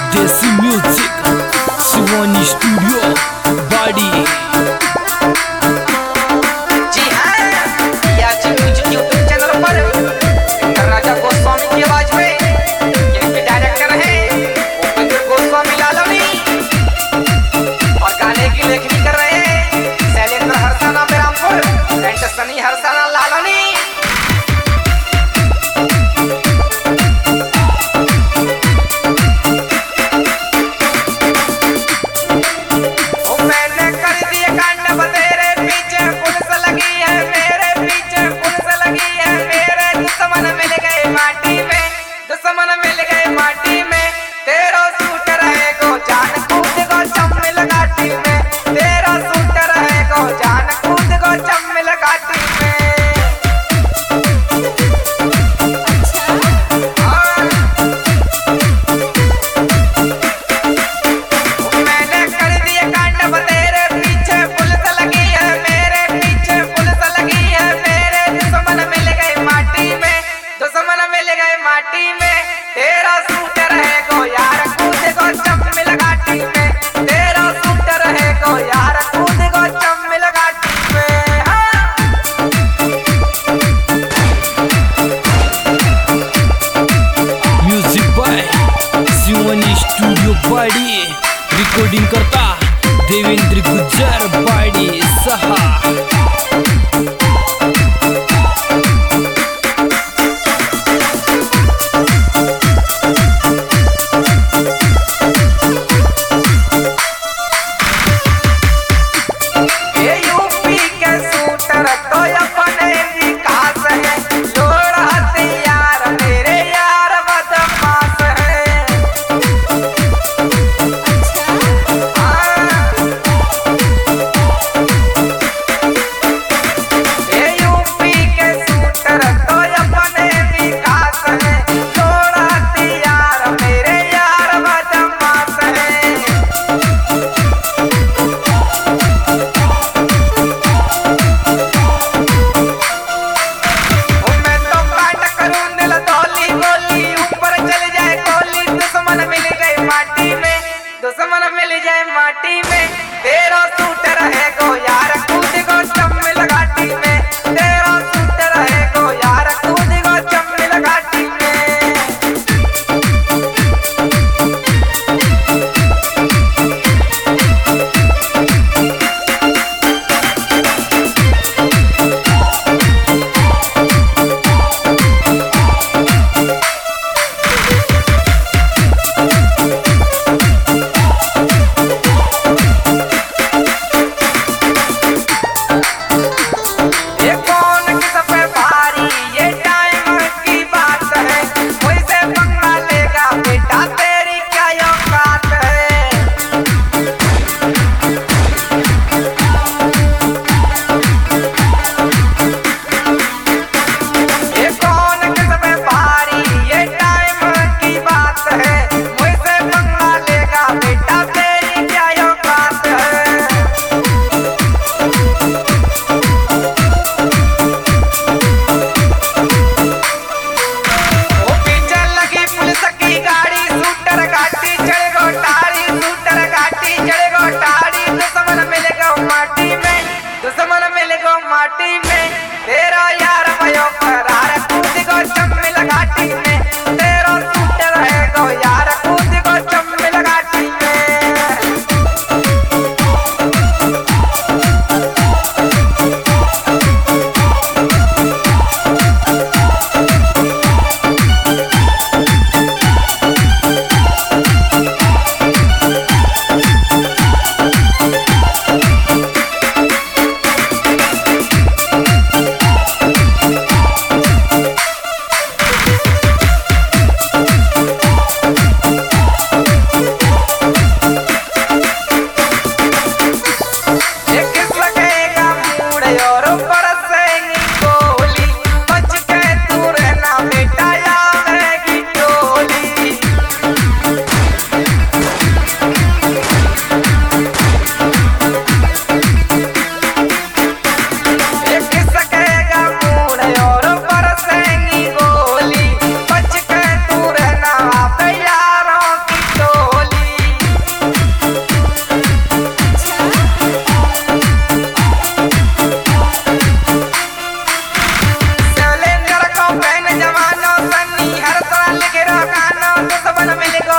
देसी music Shivani studio बाड़ी। जी हाँ, याची म्यूजिक यूट्यूब चैनल पर राजा गोस्वामी की आवाज में इनके डायरेक्टर हैं उपेंद्र गोस्वामी लालनी और गाने की लेखनी कर रहे हैं शैलेंद्र हरसाना बेरामपुर एंड सनी हरसाना लालनी। माटी में तेरा सूट रहे गो यार कूद गो चम्मिल घाटी में, तेरा सूट रहे गो यार कूद गो चम्मिल घाटी में। म्यूजिक बाय शिवानी स्टूडियो बाड़ी। रिकॉर्डिंग करता देवेंद्र गुज्जर बाड़ी सहा। दुश्मन मिल जाए माटी में तेरा सूट रहे गो यार कूद गो चम्मिल घाटी में, तेरा सूट रहे गो यार कूद गो चम्मिल घाटी में।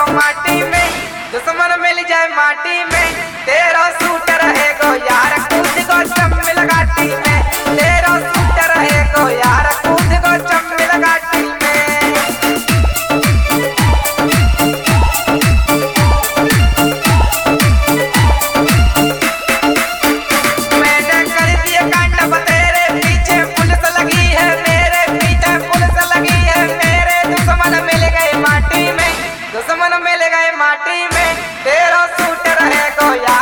माटी में, दुश्मन मिल जाए माटी में, तेरा सूट रहेगो यार कूद गो चम्मिल घाटी में, तेरा सूट रहेगो यार कूद गो चम्मिल घाटी में। मैंने कर दिया कांड तेरे पीछे पुलिस लगी है, मेरे पीछे पुलिस लगी है, मेरे दुश्मन मिल गए माटी में, दुश्मन मिल गए माटी में, तेरा सूट रहेगो यार